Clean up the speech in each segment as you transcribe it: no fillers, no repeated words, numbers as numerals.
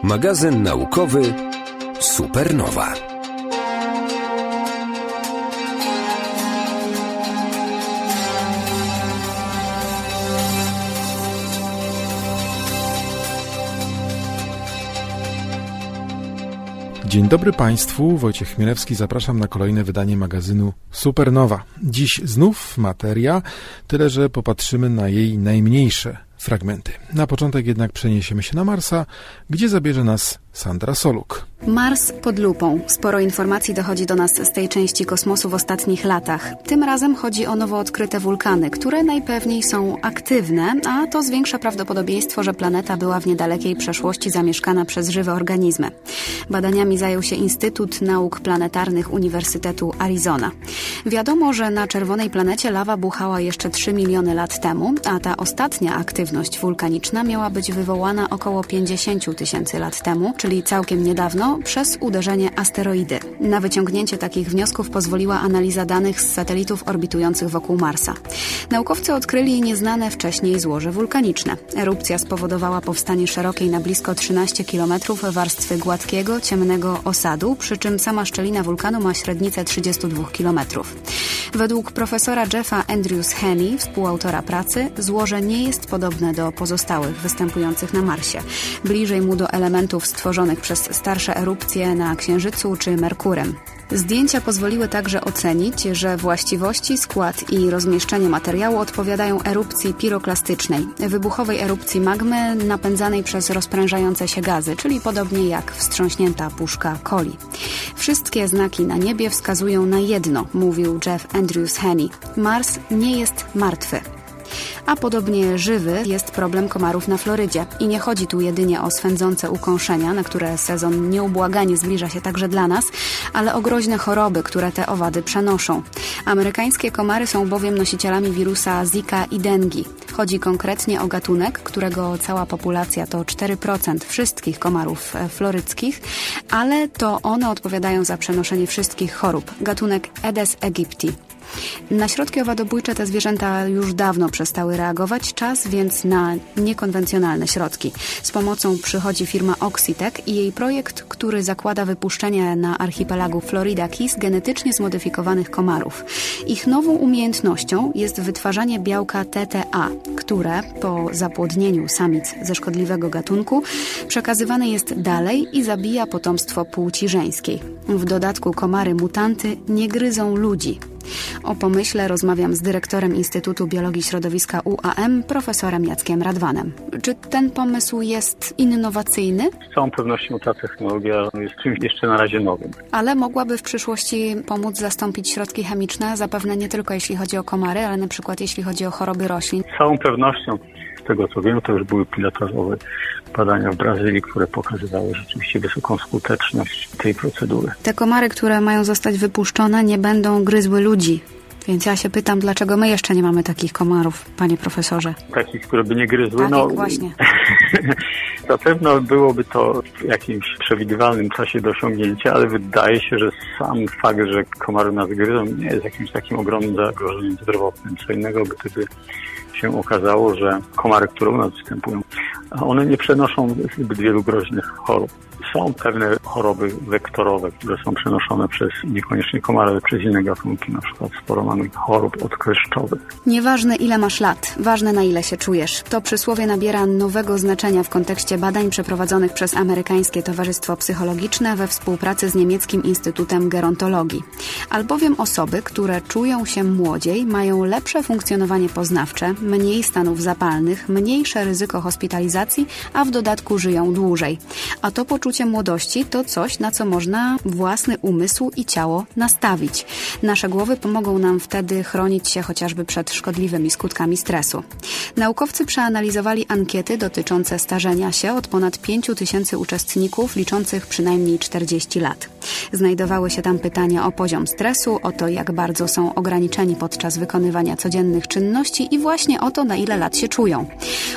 Magazyn naukowy Supernowa. Dzień dobry Państwu, Wojciech Chmielewski, zapraszam na kolejne wydanie magazynu Supernowa. Dziś znów materia, tyle że popatrzymy na jej najmniejsze fragmenty. Na początek jednak przeniesiemy się na Marsa, gdzie zabierze nas Sandra Soluk. Mars pod lupą. Sporo informacji dochodzi do nas z tej części kosmosu w ostatnich latach. Tym razem chodzi o nowo odkryte wulkany, które najpewniej są aktywne, a to zwiększa prawdopodobieństwo, że planeta była w niedalekiej przeszłości zamieszkana przez żywe organizmy. Badaniami zajął się Instytut Nauk Planetarnych Uniwersytetu Arizona. Wiadomo, że na czerwonej planecie lawa buchała jeszcze 3 miliony lat temu, a ta ostatnia aktywność wulkaniczna miała być wywołana około 50 tysięcy lat temu, czyli całkiem niedawno, przez uderzenie asteroidy. Na wyciągnięcie takich wniosków pozwoliła analiza danych z satelitów orbitujących wokół Marsa. Naukowcy odkryli nieznane wcześniej złoże wulkaniczne. Erupcja spowodowała powstanie szerokiej na blisko 13 km warstwy gładkiego, ciemnego osadu, przy czym sama szczelina wulkanu ma średnicę 32 km. Według profesora Jeffa Andrews Henney, współautora pracy, złoże nie jest podobne do pozostałych występujących na Marsie. Bliżej mu do elementów stworzonych przez starsze erupcje na Księżycu czy Merkurem. Zdjęcia pozwoliły także ocenić, że właściwości, skład i rozmieszczenie materiału odpowiadają erupcji piroklastycznej, wybuchowej erupcji magmy napędzanej przez rozprężające się gazy, czyli podobnie jak wstrząśnięta puszka coli. Wszystkie znaki na niebie wskazują na jedno, mówił Jeff Andrews Henney. Mars nie jest martwy. A podobnie żywy jest problem komarów na Florydzie. I nie chodzi tu jedynie o swędzące ukąszenia, na które sezon nieubłaganie zbliża się także dla nas, ale o groźne choroby, które te owady przenoszą. Amerykańskie komary są bowiem nosicielami wirusa Zika i dengi. Chodzi konkretnie o gatunek, którego cała populacja to 4% wszystkich komarów floryckich, ale to one odpowiadają za przenoszenie wszystkich chorób. Gatunek Aedes aegypti. Na środki owadobójcze te zwierzęta już dawno przestały reagować, czas więc na niekonwencjonalne środki. Z pomocą przychodzi firma Oxitec i jej projekt, który zakłada wypuszczenie na archipelagu Florida Keys genetycznie zmodyfikowanych komarów. Ich nową umiejętnością jest wytwarzanie białka TTA, które po zapłodnieniu samic ze szkodliwego gatunku przekazywane jest dalej i zabija potomstwo płci żeńskiej. W dodatku komary mutanty nie gryzą ludzi. O pomyśle rozmawiam z dyrektorem Instytutu Biologii Środowiska UAM, profesorem Jackiem Radwanem. Czy ten pomysł jest innowacyjny? Z całą pewnością ta technologia jest czymś jeszcze na razie nowym. Ale mogłaby w przyszłości pomóc zastąpić środki chemiczne, zapewne nie tylko jeśli chodzi o komary, ale na przykład jeśli chodzi o choroby roślin. Z całą pewnością, z tego co wiem, to już były pilotażowe badania w Brazylii, które pokazywały rzeczywiście wysoką skuteczność tej procedury. Te komary, które mają zostać wypuszczone, nie będą gryzły ludzi. Więc ja się pytam, dlaczego my jeszcze nie mamy takich komarów, panie profesorze? Takich, które by nie gryzły? Tak, no właśnie. Na pewno byłoby to w jakimś przewidywalnym czasie do osiągnięcia, ale wydaje się, że sam fakt, że komary nas gryzą, nie jest jakimś takim ogromnym zagrożeniem zdrowotnym. Co innego, gdyby się okazało, że komary, które u nas występują, one nie przenoszą zbyt wielu groźnych chorób. Są pewne choroby wektorowe, które są przenoszone przez niekoniecznie komary, ale przez inne gatunki. Na przykład sporo mamy chorób odkleszczowych. Nieważne ile masz lat, ważne na ile się czujesz. To przysłowie nabiera nowego znaczenia w kontekście badań przeprowadzonych przez Amerykańskie Towarzystwo Psychologiczne we współpracy z Niemieckim Instytutem Gerontologii. Albowiem osoby, które czują się młodziej, mają lepsze funkcjonowanie poznawcze, mniej stanów zapalnych, mniejsze ryzyko hospitalizacji, a w dodatku żyją dłużej. A to poczucie młodości to coś, na co można własny umysł i ciało nastawić. Nasze głowy pomogą nam wtedy chronić się chociażby przed szkodliwymi skutkami stresu. Naukowcy przeanalizowali ankiety dotyczące starzenia się od ponad 5 tysięcy uczestników liczących przynajmniej 40 lat. Znajdowały się tam pytania o poziom stresu, o to, jak bardzo są ograniczeni podczas wykonywania codziennych czynności i właśnie o to, na ile lat się czują.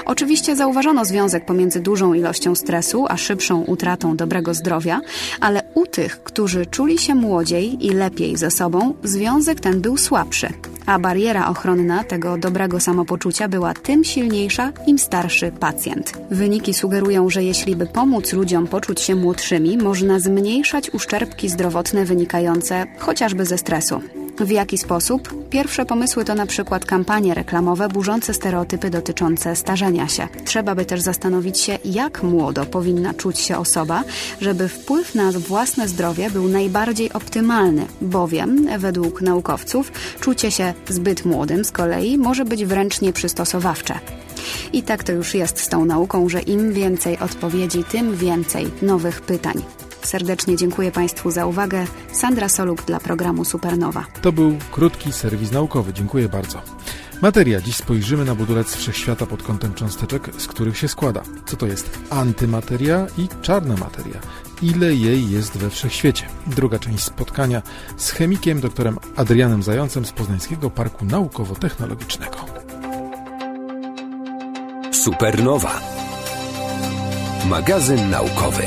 Oczywiście zauważono związek pomiędzy dużą ilością stresu a szybszą utratą dobrego zdrowia, ale u tych, którzy czuli się młodziej i lepiej ze sobą, związek ten był słabszy, a bariera ochronna tego dobrego samopoczucia była tym silniejsza, im starszy pacjent. Wyniki sugerują, że jeśli by pomóc ludziom poczuć się młodszymi, można zmniejszać uszczerbki zdrowotne wynikające chociażby ze stresu. W jaki sposób? Pierwsze pomysły to na przykład kampanie reklamowe burzące stereotypy dotyczące starzenia się. Trzeba by też zastanowić się, jak młodo powinna czuć się osoba, żeby wpływ na własne zdrowie był najbardziej optymalny, bowiem, według naukowców, czucie się zbyt młodym z kolei może być wręcz nieprzystosowawcze. I tak to już jest z tą nauką, że im więcej odpowiedzi, tym więcej nowych pytań. Serdecznie dziękuję Państwu za uwagę. Sandra Soluk dla programu Supernowa. To był krótki serwis naukowy. Dziękuję bardzo. Materia. Dziś spojrzymy na budulec wszechświata pod kątem cząsteczek, z których się składa. Co to jest antymateria i czarna materia? Ile jej jest we wszechświecie? Druga część spotkania z chemikiem doktorem Adrianem Zającem z Poznańskiego Parku Naukowo-Technologicznego. Supernowa. Magazyn naukowy.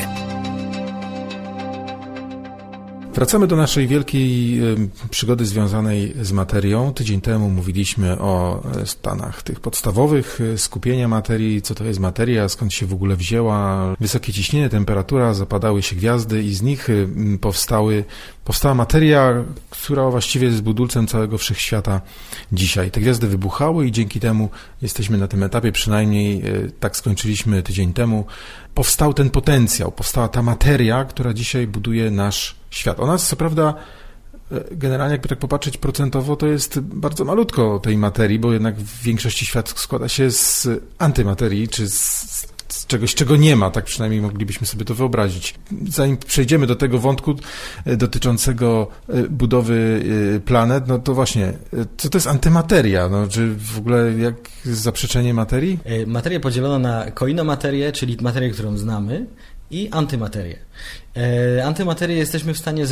Wracamy do naszej wielkiej przygody związanej z materią. Tydzień temu mówiliśmy o stanach tych podstawowych skupienia materii, co to jest materia, skąd się w ogóle wzięła, wysokie ciśnienie, temperatura, zapadały się gwiazdy i z nich powstała materia, która właściwie jest budulcem całego wszechświata dzisiaj. Te gwiazdy wybuchały i dzięki temu jesteśmy na tym etapie, przynajmniej tak skończyliśmy tydzień temu. Powstał ten potencjał, powstała ta materia, która dzisiaj buduje nasz świat. Ona co prawda, generalnie jakby tak popatrzeć procentowo, to jest bardzo malutko tej materii, bo jednak w większości świat składa się z antymaterii, czy z czegoś, czego nie ma, tak przynajmniej moglibyśmy sobie to wyobrazić. Zanim przejdziemy do tego wątku dotyczącego budowy planet, no to właśnie, co to jest antymateria? No, czy w ogóle jak zaprzeczenie materii? Materię podzielono na koinomaterię, czyli materię, którą znamy, i antymaterię. Antymaterię jesteśmy w stanie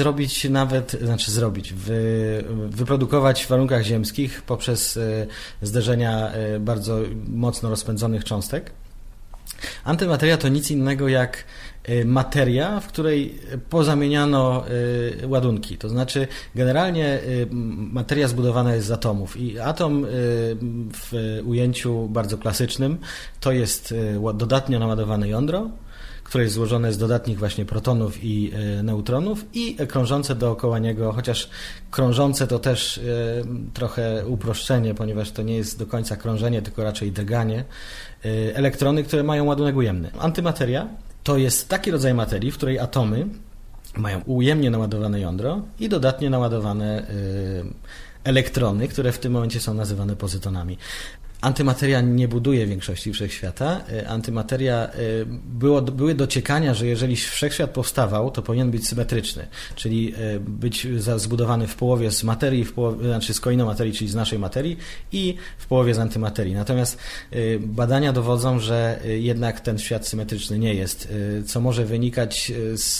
wyprodukować w warunkach ziemskich poprzez zderzenia bardzo mocno rozpędzonych cząstek. Antymateria to nic innego jak materia, w której pozamieniano ładunki. To znaczy generalnie materia zbudowana jest z atomów i atom w ujęciu bardzo klasycznym to jest dodatnio naładowane jądro, które jest złożone z dodatnich właśnie protonów i neutronów i krążące dookoła niego, chociaż krążące to też trochę uproszczenie, ponieważ to nie jest do końca krążenie, tylko raczej drganie, elektrony, które mają ładunek ujemny. Antymateria to jest taki rodzaj materii, w której atomy mają ujemnie naładowane jądro i dodatnie naładowane elektrony, które w tym momencie są nazywane pozytonami. Antymateria nie buduje większości wszechświata. Antymateria były dociekania, że jeżeli wszechświat powstawał, to powinien być symetryczny, czyli być zbudowany w połowie z materii, znaczy z koinomaterii, czyli z naszej materii i w połowie z antymaterii. Natomiast badania dowodzą, że jednak ten świat symetryczny nie jest, co może wynikać z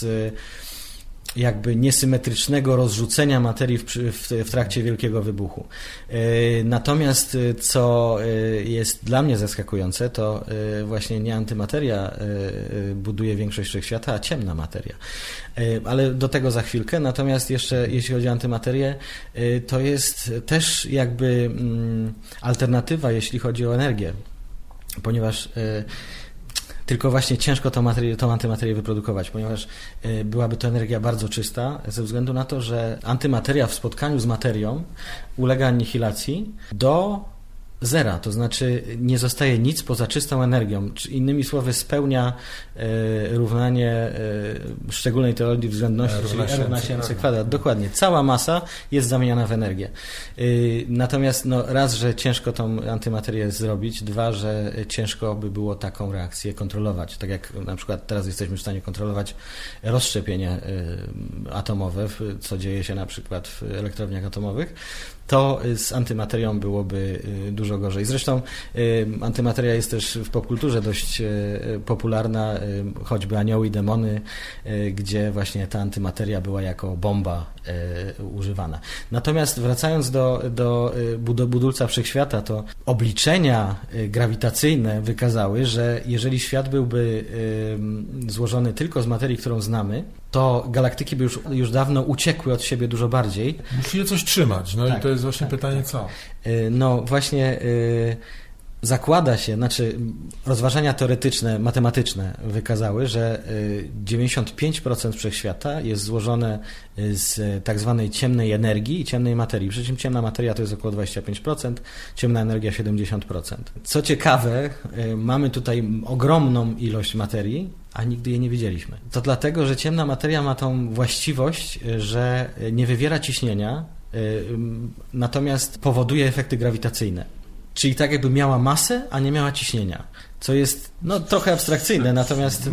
jakby niesymetrycznego rozrzucenia materii w trakcie wielkiego wybuchu. Natomiast co jest dla mnie zaskakujące, to właśnie nie antymateria buduje większość wszechświata, a ciemna materia. Ale do tego za chwilkę. Natomiast jeszcze jeśli chodzi o antymaterię, to jest też jakby alternatywa, jeśli chodzi o energię, ponieważ tylko właśnie ciężko tą antymaterię wyprodukować, ponieważ byłaby to energia bardzo czysta, ze względu na to, że antymateria w spotkaniu z materią ulega anihilacji do zera, to znaczy nie zostaje nic poza czystą energią. Innymi słowy spełnia równanie szczególnej teorii względności, czyli R równa się mc kwadrat. Dokładnie. Cała masa jest zamieniana w energię. Natomiast raz, że ciężko tą antymaterię zrobić, dwa, że ciężko by było taką reakcję kontrolować. Tak jak na przykład teraz jesteśmy w stanie kontrolować rozszczepienie atomowe, co dzieje się na przykład w elektrowniach atomowych, to z antymaterią byłoby dużo gorzej. Zresztą antymateria jest też w popkulturze dość popularna, choćby Anioły i demony, gdzie właśnie ta antymateria była jako bomba używana. Natomiast wracając do budulca wszechświata, to obliczenia grawitacyjne wykazały, że jeżeli świat byłby złożony tylko z materii, którą znamy, to galaktyki by już dawno uciekły od siebie dużo bardziej. Musi je coś trzymać, no tak, i to jest właśnie pytanie co? No właśnie zakłada się, rozważania teoretyczne, matematyczne wykazały, że 95% wszechświata jest złożone z tak zwanej ciemnej energii i ciemnej materii. Przy czym ciemna materia to jest około 25%, ciemna energia 70%. Co ciekawe, mamy tutaj ogromną ilość materii, a nigdy jej nie widzieliśmy. To dlatego, że ciemna materia ma tą właściwość, że nie wywiera ciśnienia, natomiast powoduje efekty grawitacyjne. Czyli tak jakby miała masę, a nie miała ciśnienia. Co jest trochę abstrakcyjne, natomiast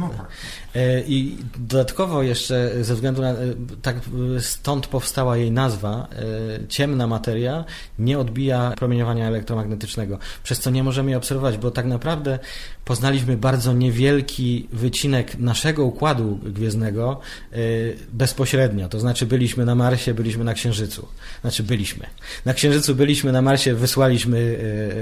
i dodatkowo jeszcze ze względu na, stąd powstała jej nazwa, ciemna materia nie odbija promieniowania elektromagnetycznego, przez co nie możemy jej obserwować, bo tak naprawdę poznaliśmy bardzo niewielki wycinek naszego układu gwiezdnego bezpośrednio, to znaczy byliśmy na Marsie, byliśmy na Księżycu. Na Księżycu byliśmy, na Marsie wysłaliśmy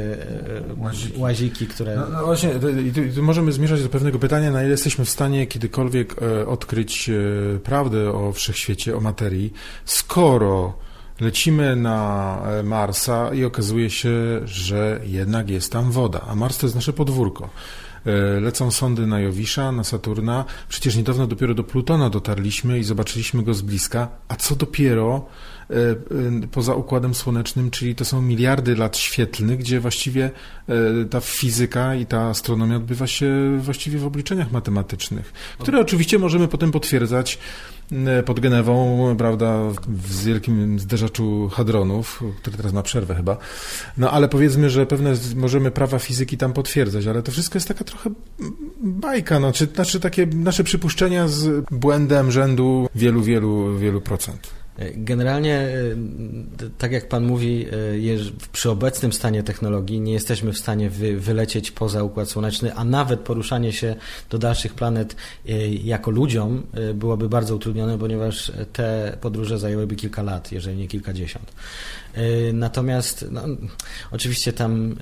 łaziki, które... No właśnie, tu możemy zmierzać do pewnego pytania, na ile jesteśmy w stanie kiedykolwiek odkryć prawdę o wszechświecie, o materii, skoro lecimy na Marsa i okazuje się, że jednak jest tam woda, a Mars to jest nasze podwórko. Lecą sondy na Jowisza, na Saturna, przecież niedawno dopiero do Plutona dotarliśmy i zobaczyliśmy go z bliska, a co dopiero poza Układem Słonecznym, czyli to są miliardy lat świetlnych, gdzie właściwie ta fizyka i ta astronomia odbywa się właściwie w obliczeniach matematycznych, które oczywiście możemy potem potwierdzać pod Genewą, prawda, w wielkim zderzaczu hadronów, który teraz ma przerwę chyba. No ale powiedzmy, że pewne możemy prawa fizyki tam potwierdzać, ale to wszystko jest taka trochę bajka, znaczy takie nasze przypuszczenia z błędem rzędu wielu procent. Generalnie, tak jak Pan mówi, przy obecnym stanie technologii nie jesteśmy w stanie wylecieć poza Układ Słoneczny, a nawet poruszanie się do dalszych planet jako ludziom byłoby bardzo utrudnione, ponieważ te podróże zajęłyby kilka lat, jeżeli nie kilkadziesiąt. Natomiast oczywiście tam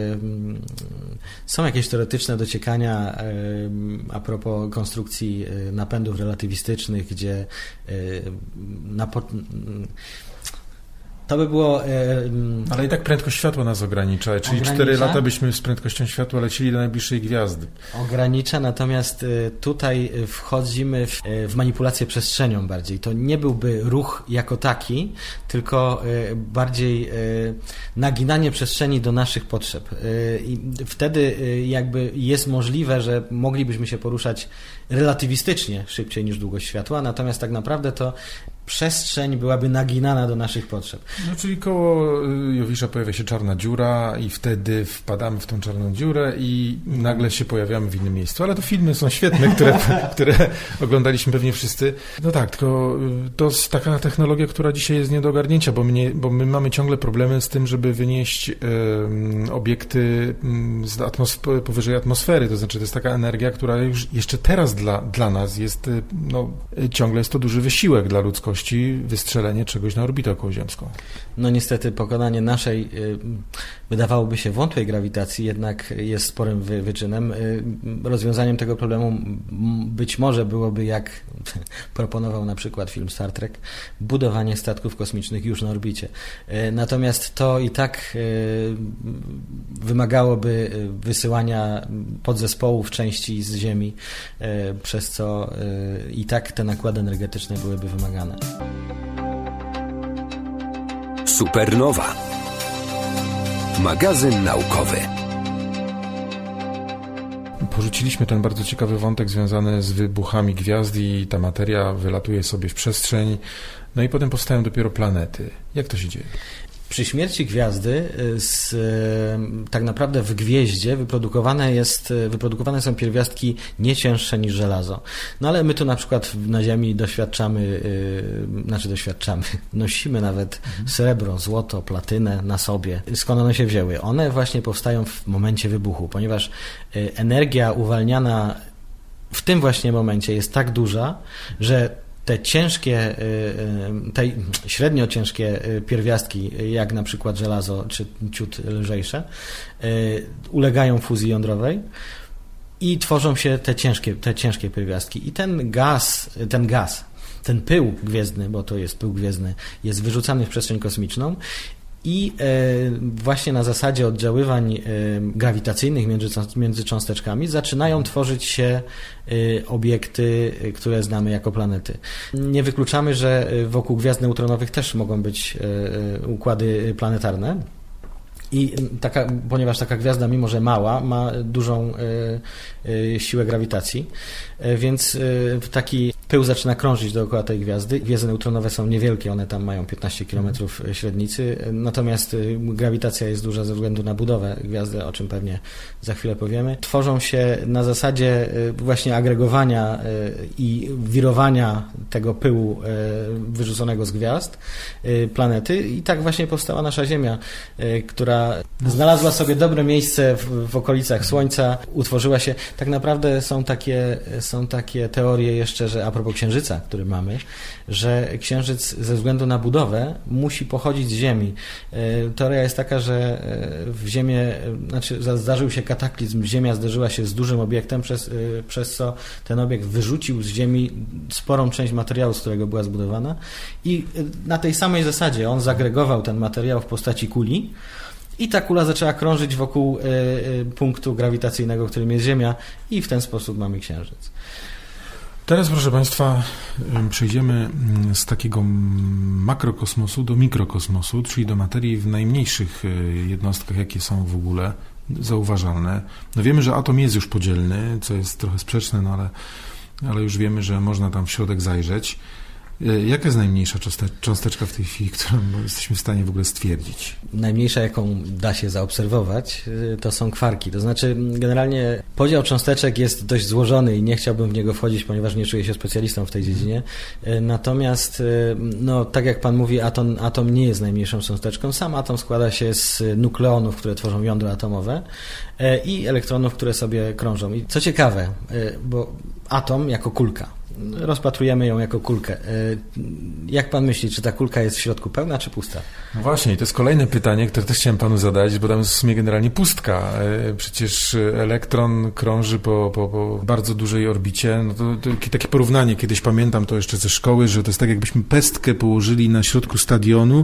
są jakieś teoretyczne dociekania a propos konstrukcji napędów relatywistycznych, gdzie to by było... Ale i tak prędkość światła nas ogranicza, czyli 4 lata byśmy z prędkością światła lecili do najbliższej gwiazdy. Ogranicza, natomiast tutaj wchodzimy w manipulację przestrzenią bardziej. To nie byłby ruch jako taki, tylko bardziej naginanie przestrzeni do naszych potrzeb. I wtedy jakby jest możliwe, że moglibyśmy się poruszać relatywistycznie szybciej niż długość światła, natomiast tak naprawdę to przestrzeń byłaby naginana do naszych potrzeb. No, czyli koło Jowisza pojawia się czarna dziura i wtedy wpadamy w tą czarną dziurę i nagle się pojawiamy w innym miejscu. Ale to filmy są świetne, które oglądaliśmy pewnie wszyscy. No tak, tylko to jest taka technologia, która dzisiaj jest nie do ogarnięcia, bo my mamy ciągle problemy z tym, żeby wynieść obiekty powyżej atmosfery. To znaczy to jest taka energia, która już jeszcze teraz dla nas jest, ciągle jest to duży wysiłek dla ludzkości, wystrzelenie czegoś na orbitę okołoziemską. No niestety pokonanie naszej, wydawałoby się, wątłej grawitacji jednak jest sporym wyczynem. Rozwiązaniem tego problemu być może byłoby, jak proponował na przykład film Star Trek, budowanie statków kosmicznych już na orbicie. Natomiast to i tak wymagałoby wysyłania podzespołów części z Ziemi, przez co i tak te nakłady energetyczne byłyby wymagane. Supernowa. Magazyn naukowy. Porzuciliśmy ten bardzo ciekawy wątek związany z wybuchami gwiazd i ta materia wylatuje sobie w przestrzeń, no i potem powstają dopiero planety. Jak to się dzieje? Przy śmierci gwiazdy tak naprawdę w gwieździe wyprodukowane są pierwiastki nie cięższe niż żelazo. No ale my tu na przykład na Ziemi nosimy nawet srebro, złoto, platynę na sobie. Skąd one się wzięły? One właśnie powstają w momencie wybuchu, ponieważ energia uwalniana w tym właśnie momencie jest tak duża, że te ciężkie, te średnio ciężkie pierwiastki, jak na przykład żelazo czy ciut lżejsze, ulegają fuzji jądrowej i tworzą się te ciężkie pierwiastki. I ten pył gwiezdny, bo to jest pył gwiezdny, jest wyrzucany w przestrzeń kosmiczną i właśnie na zasadzie oddziaływań grawitacyjnych między cząsteczkami zaczynają tworzyć się obiekty, które znamy jako planety. Nie wykluczamy, że wokół gwiazd neutronowych też mogą być układy planetarne. I ponieważ taka gwiazda, mimo że mała, ma dużą siłę grawitacji, więc taki pył zaczyna krążyć dookoła tej gwiazdy. Gwieazdy neutronowe są niewielkie, one tam mają 15 km średnicy, natomiast grawitacja jest duża ze względu na budowę gwiazdy, o czym pewnie za chwilę powiemy. Tworzą się na zasadzie właśnie agregowania i wirowania tego pyłu wyrzuconego z gwiazd planety i tak właśnie powstała nasza Ziemia, która znalazła sobie dobre miejsce w okolicach Słońca, utworzyła się. Tak naprawdę są takie teorie jeszcze, że a propos Księżyca, który mamy, że Księżyc ze względu na budowę musi pochodzić z Ziemi. Teoria jest taka, że w Ziemię, zdarzył się kataklizm, Ziemia zderzyła się z dużym obiektem, przez co ten obiekt wyrzucił z Ziemi sporą część materiału, z którego była zbudowana i na tej samej zasadzie on zagregował ten materiał w postaci kuli. I ta kula zaczęła krążyć wokół punktu grawitacyjnego, którym jest Ziemia i w ten sposób mamy Księżyc. Teraz, proszę Państwa, przejdziemy z takiego makrokosmosu do mikrokosmosu, czyli do materii w najmniejszych jednostkach, jakie są w ogóle zauważalne. No wiemy, że atom jest już podzielny, co jest trochę sprzeczne, no ale już wiemy, że można tam w środek zajrzeć. Jaka jest najmniejsza cząsteczka w tej chwili, którą jesteśmy w stanie w ogóle stwierdzić? Najmniejsza, jaką da się zaobserwować, to są kwarki. To znaczy, generalnie podział cząsteczek jest dość złożony i nie chciałbym w niego wchodzić, ponieważ nie czuję się specjalistą w tej dziedzinie. Natomiast, no, tak jak Pan mówi, atom nie jest najmniejszą cząsteczką. Sam atom składa się z nukleonów, które tworzą jądro atomowe i elektronów, które sobie krążą. I co ciekawe, bo atom jako kulka, rozpatrujemy ją jako kulkę. Jak Pan myśli, czy ta kulka jest w środku pełna, czy pusta? No właśnie, i to jest kolejne pytanie, które też chciałem Panu zadać, bo tam jest w sumie generalnie pustka. Przecież elektron krąży po bardzo dużej orbicie. No to takie porównanie, kiedyś pamiętam to jeszcze ze szkoły, że to jest tak, jakbyśmy pestkę położyli na środku stadionu,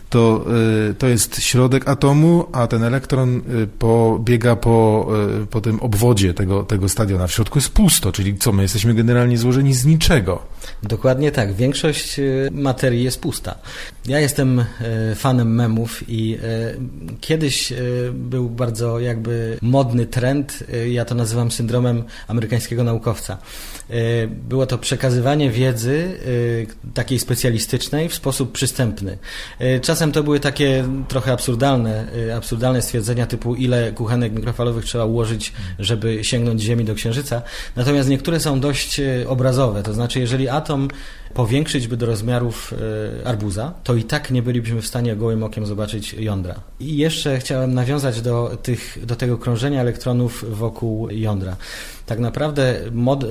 to jest środek atomu, a ten elektron biega po tym obwodzie tego stadiona. W środku jest pusto, czyli co, my jesteśmy generalnie złożeni z niczego. Dokładnie tak. Większość materii jest pusta. Ja jestem fanem memów i kiedyś był bardzo jakby modny trend, ja to nazywam syndromem amerykańskiego naukowca. Było to przekazywanie wiedzy takiej specjalistycznej w sposób przystępny. Czasem to były takie trochę absurdalne stwierdzenia typu ile kuchenek mikrofalowych trzeba ułożyć, żeby sięgnąć Ziemi do Księżyca. Natomiast niektóre są dość obrazowe. To znaczy, jeżeli atom powiększyć by do rozmiarów arbuza, to i tak nie bylibyśmy w stanie gołym okiem zobaczyć jądra. I jeszcze chciałem nawiązać do tego krążenia elektronów wokół jądra. Tak naprawdę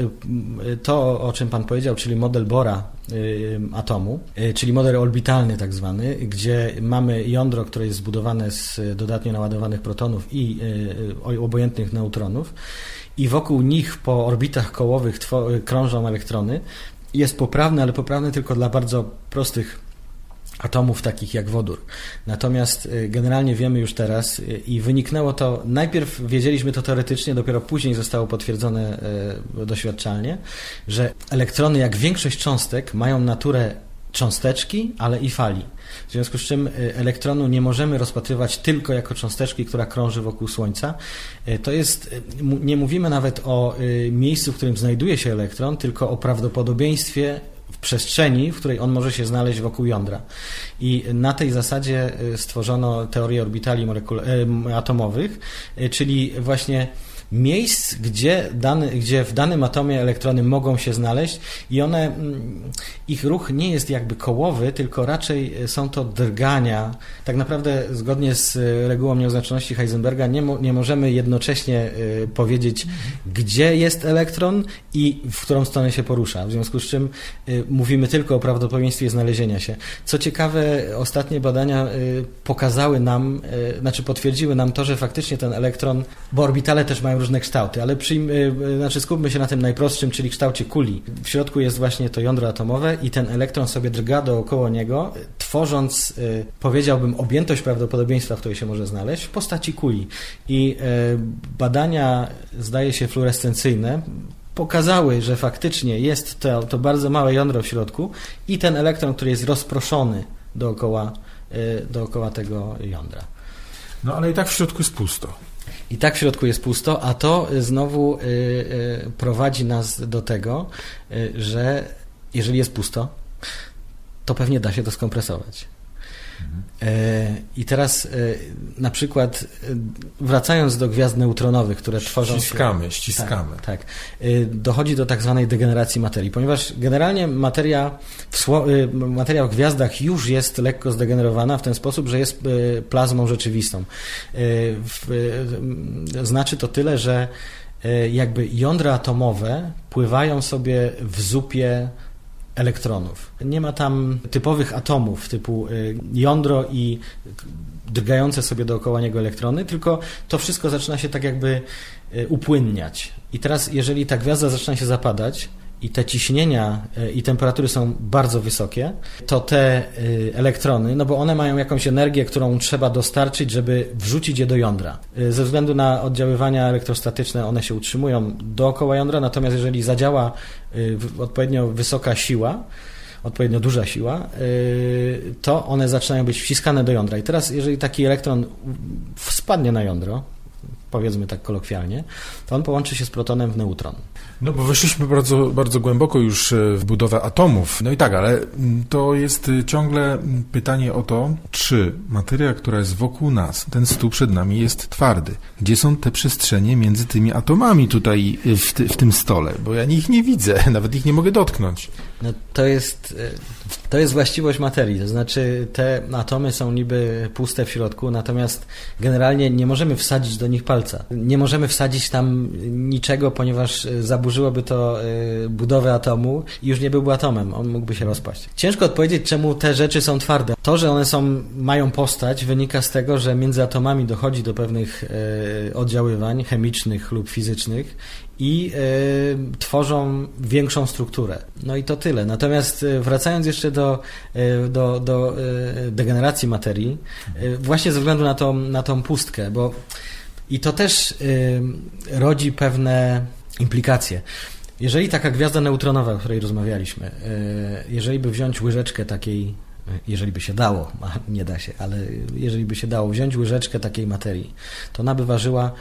to, o czym Pan powiedział, czyli model Bohra atomu, czyli model orbitalny tak zwany, gdzie mamy jądro, które jest zbudowane z dodatnio naładowanych protonów i obojętnych neutronów i wokół nich po orbitach kołowych krążą elektrony, jest poprawny, ale poprawny tylko dla bardzo prostych atomów takich jak wodór. Natomiast generalnie wiemy już teraz i wyniknęło to, najpierw wiedzieliśmy to teoretycznie, dopiero później zostało potwierdzone doświadczalnie, że elektrony, jak większość cząstek, mają naturę cząsteczki, ale i fali. W związku z czym elektronu nie możemy rozpatrywać tylko jako cząsteczki, która krąży wokół Słońca. To jest, nie mówimy nawet o miejscu, w którym znajduje się elektron, tylko o prawdopodobieństwie w przestrzeni, w której on może się znaleźć wokół jądra. I na tej zasadzie stworzono teorię orbitali atomowych, czyli właśnie miejsc, gdzie w danym atomie elektrony mogą się znaleźć i ich ruch nie jest jakby kołowy, tylko raczej są to drgania. Tak naprawdę zgodnie z regułą nieoznaczoności Heisenberga nie możemy jednocześnie powiedzieć, gdzie jest elektron i w którą stronę się porusza. W związku z czym mówimy tylko o prawdopodobieństwie znalezienia się. Co ciekawe, ostatnie badania potwierdziły nam to, że faktycznie ten elektron, bo orbitale też mają różne kształty, ale skupmy się na tym najprostszym, czyli kształcie kuli. W środku jest właśnie to jądro atomowe i ten elektron sobie drga dookoła niego, tworząc, powiedziałbym, objętość prawdopodobieństwa, w której się może znaleźć, w postaci kuli. I badania, zdaje się, fluorescencyjne pokazały, że faktycznie jest to bardzo małe jądro w środku i ten elektron, który jest rozproszony dookoła tego jądra. No ale i tak w środku jest pusto. I tak w środku jest pusto, a to znowu prowadzi nas do tego, że jeżeli jest pusto, to pewnie da się to skompresować. I teraz na przykład wracając do gwiazd neutronowych, które tworzą ściskamy. Tak. Dochodzi do tak zwanej degeneracji materii, ponieważ generalnie materia w gwiazdach już jest lekko zdegenerowana w ten sposób, że jest plazmą rzeczywistą. Znaczy to tyle, że jakby jądra atomowe pływają sobie w zupie elektronów. Nie ma tam typowych atomów typu jądro i drgające sobie dookoła niego elektrony, tylko to wszystko zaczyna się tak jakby upłynniać. I teraz jeżeli ta gwiazda zaczyna się zapadać i te ciśnienia i temperatury są bardzo wysokie, to te elektrony, no bo one mają jakąś energię, którą trzeba dostarczyć, żeby wrzucić je do jądra. Ze względu na oddziaływania elektrostatyczne one się utrzymują dookoła jądra, natomiast jeżeli zadziała odpowiednio wysoka siła, odpowiednio duża siła, to one zaczynają być wciskane do jądra. I teraz jeżeli taki elektron spadnie na jądro, powiedzmy tak kolokwialnie, to on połączy się z protonem w neutron. No bo weszliśmy bardzo, bardzo głęboko już w budowę atomów. No i tak, ale to jest ciągle pytanie o to, czy materia, która jest wokół nas, ten stół przed nami jest twardy. Gdzie są te przestrzenie między tymi atomami tutaj w tym stole? Bo ja ich nie widzę, nawet ich nie mogę dotknąć. No to jest właściwość materii, to znaczy te atomy są niby puste w środku, natomiast generalnie nie możemy wsadzić do nich palca. Nie możemy wsadzić tam niczego, ponieważ zaburzyłoby to budowę atomu i już nie byłby atomem, on mógłby się rozpaść. Ciężko odpowiedzieć, czemu te rzeczy są twarde. To, że one mają postać, wynika z tego, że między atomami dochodzi do pewnych oddziaływań chemicznych lub fizycznych i tworzą większą strukturę. No i to tyle. Natomiast wracając jeszcze do degeneracji materii, właśnie ze względu na tą pustkę, bo i to też rodzi pewne implikacje. Jeżeli taka gwiazda neutronowa, o której rozmawialiśmy, jeżeli by wziąć łyżeczkę takiej, jeżeli by się dało, a nie da się, ale jeżeli by się dało wziąć łyżeczkę takiej materii, to ona by ważyła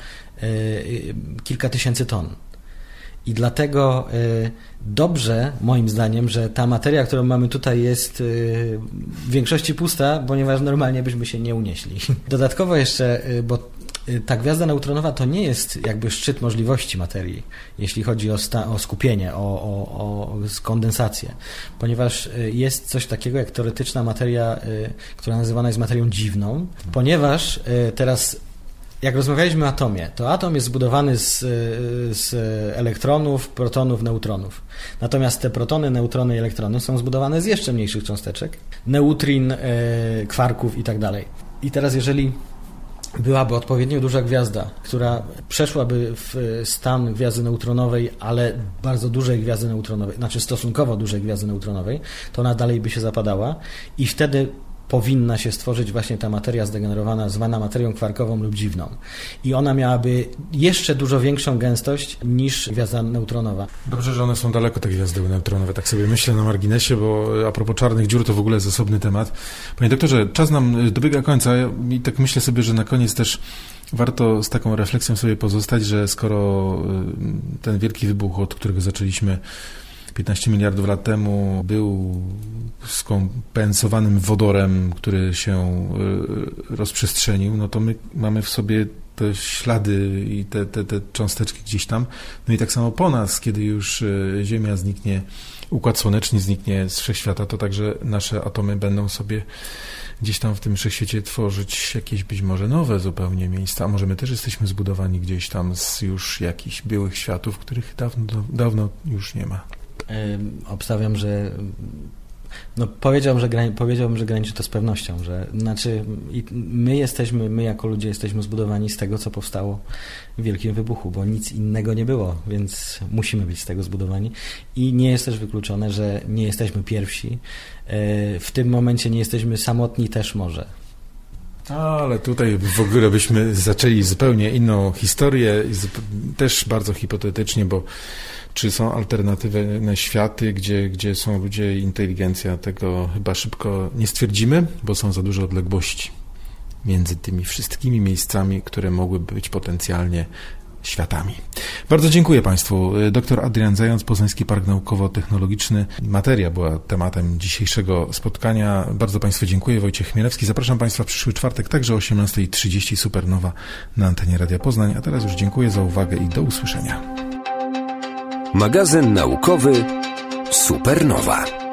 kilka tysięcy ton. I dlatego dobrze, moim zdaniem, że ta materia, którą mamy tutaj, jest w większości pusta, ponieważ normalnie byśmy się nie unieśli. Dodatkowo jeszcze, bo ta gwiazda neutronowa to nie jest jakby szczyt możliwości materii, jeśli chodzi o skupienie, o kondensację, ponieważ jest coś takiego jak teoretyczna materia, która nazywana jest materią dziwną, ponieważ teraz jak rozmawialiśmy o atomie, to atom jest zbudowany z elektronów, protonów, neutronów. Natomiast te protony, neutrony i elektrony są zbudowane z jeszcze mniejszych cząsteczek, neutrin, kwarków i tak dalej. I teraz jeżeli byłaby odpowiednio duża gwiazda, która przeszłaby w stan gwiazdy neutronowej, ale bardzo dużej gwiazdy neutronowej, znaczy stosunkowo dużej gwiazdy neutronowej, to ona dalej by się zapadała i wtedy powinna się stworzyć właśnie ta materia zdegenerowana, zwana materią kwarkową lub dziwną. I ona miałaby jeszcze dużo większą gęstość niż gwiazda neutronowa. Dobrze, że one są daleko, te gwiazdy neutronowe. Tak sobie myślę na marginesie, bo a propos czarnych dziur to w ogóle jest osobny temat. Panie doktorze, czas nam dobiega końca i tak myślę sobie, że na koniec też warto z taką refleksją sobie pozostać, że skoro ten wielki wybuch, od którego zaczęliśmy 15 miliardów lat temu, był skompensowanym wodorem, który się rozprzestrzenił, no to my mamy w sobie te ślady i te cząsteczki gdzieś tam. No i tak samo po nas, kiedy już Ziemia zniknie, Układ Słoneczny zniknie z wszechświata, to także nasze atomy będą sobie gdzieś tam w tym wszechświecie tworzyć jakieś być może nowe zupełnie miejsca, a może my też jesteśmy zbudowani gdzieś tam z już jakichś byłych światów, których dawno już nie ma. Obstawiam, że powiedziałbym, że graniczy to z pewnością, że znaczy my jako ludzie jesteśmy zbudowani z tego, co powstało w Wielkim Wybuchu, bo nic innego nie było, więc musimy być z tego zbudowani i nie jest też wykluczone, że nie jesteśmy pierwsi. W tym momencie nie jesteśmy samotni też może. Ale tutaj w ogóle byśmy zaczęli zupełnie inną historię, też bardzo hipotetycznie, bo czy są alternatywne światy, gdzie są ludzie i inteligencja, tego chyba szybko nie stwierdzimy, bo są za duże odległości między tymi wszystkimi miejscami, które mogłyby być potencjalnie światami. Bardzo dziękuję Państwu. Dr Adrian Zając, Poznański Park Naukowo-Technologiczny. Materia była tematem dzisiejszego spotkania. Bardzo Państwu dziękuję. Wojciech Chmielewski. Zapraszam Państwa w przyszły czwartek, także o 18:30 Supernowa na antenie Radia Poznań. A teraz już dziękuję za uwagę i do usłyszenia. Magazyn naukowy Supernowa.